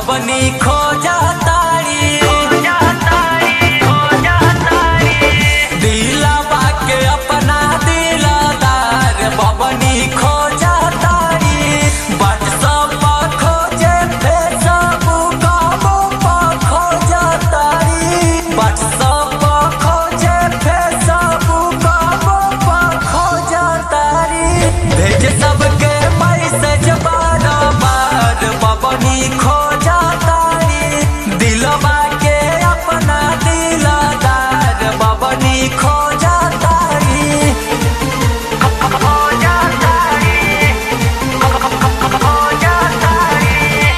बबनी खो जातारी दिलवा के अपना दिलदार बबनी खो जातारी व्हाट्सएप पर खोजे फेसबुक पर खो जातारी व्हाट्सएप पर खोजे फेसबुक पर खो जातारी भेज सबके मैसेज बार बार बबनी खो जातारी दिलवा के अपना दिलदार बबनी खो जातारी खो जातारी खो जातारी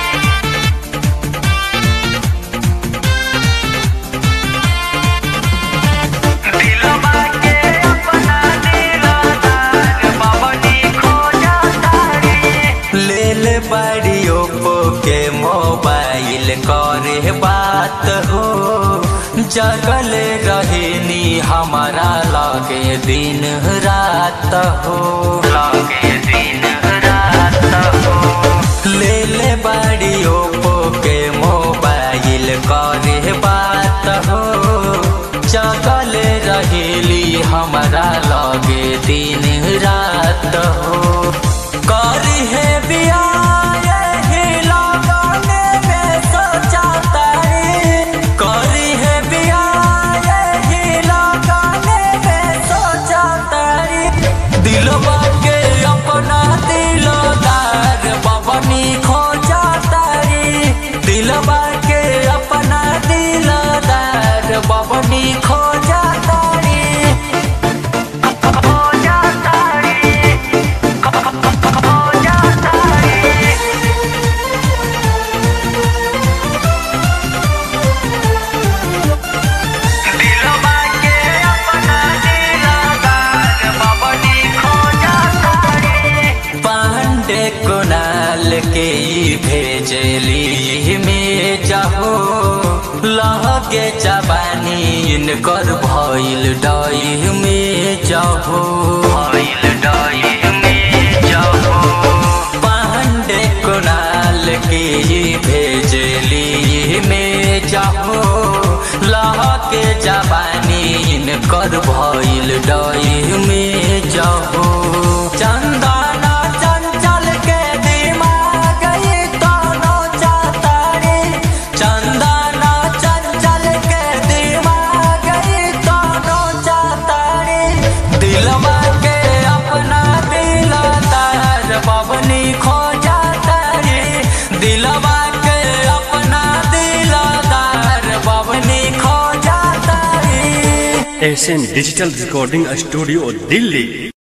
दिलवा के अपना दिलदार बबनी खो जातारी ले ले बड़ी ओप्पो के मोबाइल करे बात हो जगल रहनी हमारा लगे दिन रात हो लगे दिन रात हो ले ले बड़ी ओप्पो के मोबाइल करे बात हो जगल रहेली हमारा लगे दिन रात हो करी है बिया यही लगाने में सोचा तारी करी है बिया यही लगाने में सोचा तारी दिलवा के अपना दिलदार बबनी खो जातारी दिलवा के अपना दिलदार बबनी खो जातारी खो जातारी खो जातारी दिलवा के अपना दिलदार बबनी खो जातारी पांडे कुणाल के भेजली में जाहो लहके जवानी इनकर भइल डई में जाहो भइल डई में जाहो पांडे कुणाल के भेजली में जाहो लहके जवानी इनकर भइल डई में जाहो चंदना चंचल के दिमाग तनो चातारी चंदना चंचल के दिमाग तनो चातारी दिलवा के अपना दिलदार बबनी खो जातारी दिलवा के अपना दिलदार बबनी खो जातारी SN digital recording studio Delhi.